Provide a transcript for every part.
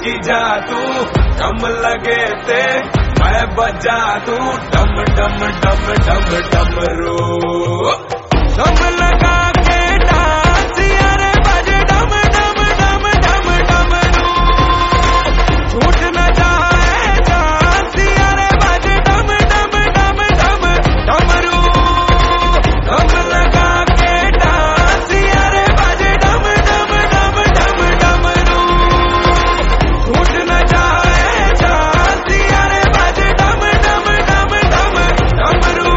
की जा तू, कम लगे ते मैं बजा तू डम डम डम डम डमरू। दम लगा के डांस यारे बजे डम डम डम डम डमरू। छूट न जाए डांस यारे बजे डम डम डम डम डमरू। दम लगा के डांस यारे बजे डम डम डम डम डमरू। छूट न जाए डांस यारे बजे डम डम डम डम डमरू।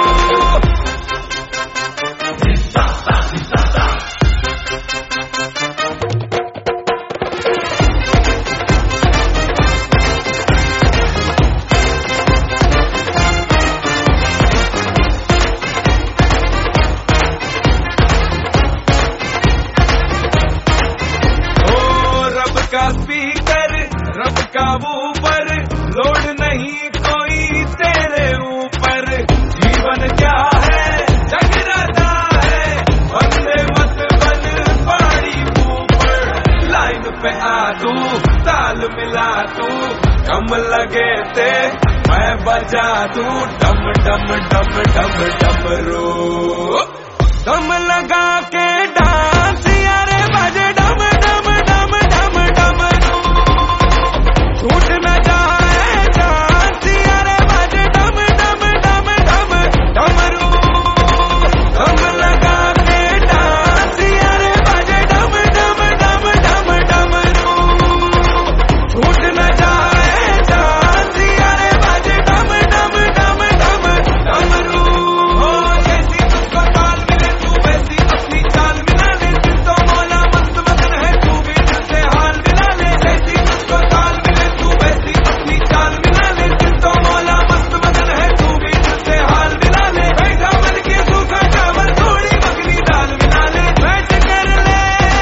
का स्पीकर रब का ऊपर, लोड नहीं कोई तेरे ऊपर। जीवन क्या है जगराता है, बंदे मत बन पहाड़ी ऊपर। लाइन पे आ तू ताल मिला तू, कम लगे ते मैं बजा तू डम डम डम डम डमरू। दम लगा के डांस यारे बजे डम डम डम डम डमरू। छूट न जाए डांस यारे बजे डम डम डम डम डमरू। दम लगा के डांस यारे बजे डम डम डम डम डमरू। छूट न जाए डांस यारे बजे डम डम डम डम डमरू। हो जैसी तुझको ताल मिले तू वैसी अपनी चाल मिला ले, दिल तो मौला मस्त मगन है तू भी दिल से हाल मिला ले। जैसी तुझको ताल मिले तू वैसी अपनी चाल मिला ले, दिल तो मौला मस्त मगन है तू भी दिल से हाल मिला ले। बैठा मन के सूखा चावल थोड़ी मखनी दाल मिला ले, बैठ कर ले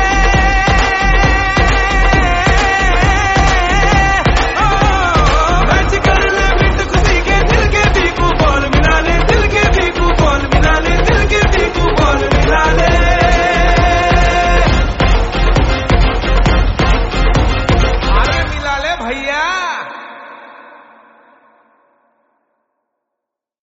बैठ कर ले बिट खुशी के दिल के भीगू बोल मिला ले, दिल के भीगू बोल मिला ले, दिल के भीगू बोल मिला ले। अरे मिला ले भैया।